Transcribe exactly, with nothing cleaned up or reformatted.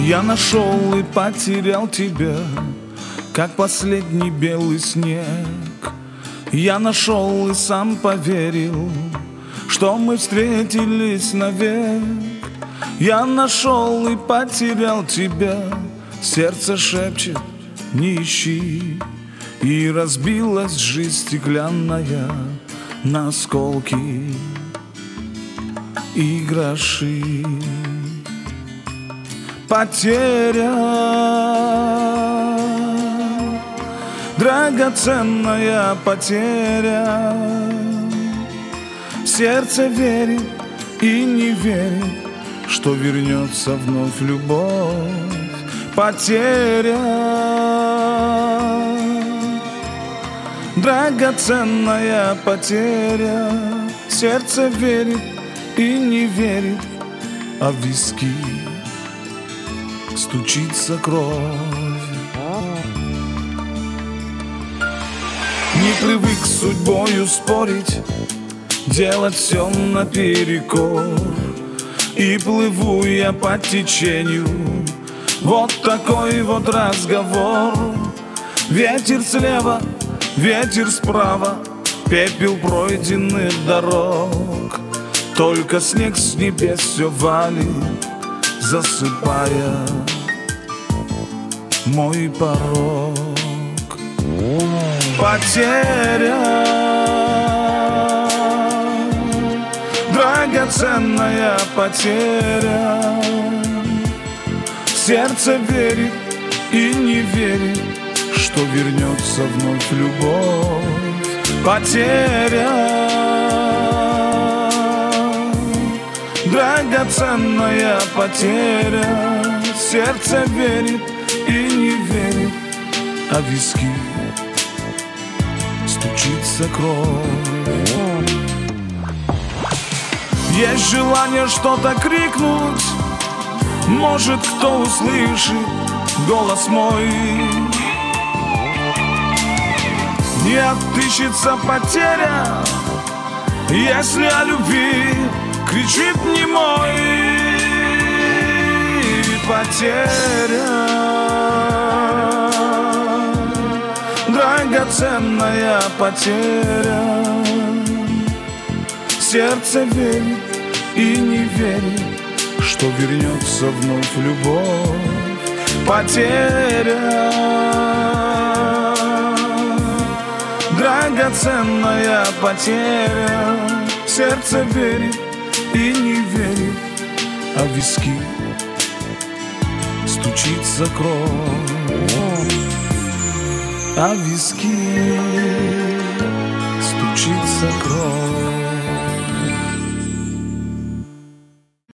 Я нашел и потерял тебя, как последний белый снег. Я нашел и сам поверил, что мы встретились навек. Я нашел и потерял тебя, сердце шепчет, не ищи. И разбилась жизнь стеклянная на осколки и гроши. Потеря, драгоценная потеря. Сердце верит и не верит, что вернется вновь любовь. Потеря, драгоценная потеря. Сердце верит и не верит, а в виски стучится кровь. Не привык с судьбою спорить, делать все наперекор. И плыву я по течению, вот такой вот разговор. Ветер слева, ветер справа, пепел пройденных дорог. Только снег с небес все валит, засыпая мой порог. Потеря, драгоценная потеря. Сердце верит и не верит, что вернется вновь любовь. Потеря, драгоценная потеря. Сердце верит и не верит, а в виски стучится кровь. Есть желание что-то крикнуть, может, кто услышит голос мой. Не отыщется потеря, если о любви кричит немой. Потеря, драгоценная потеря. Сердце верит и не верит, что вернется вновь любовь. Потеря, драгоценная потеря. Сердце верит и не верит, а в виски стучится кровь. А в виски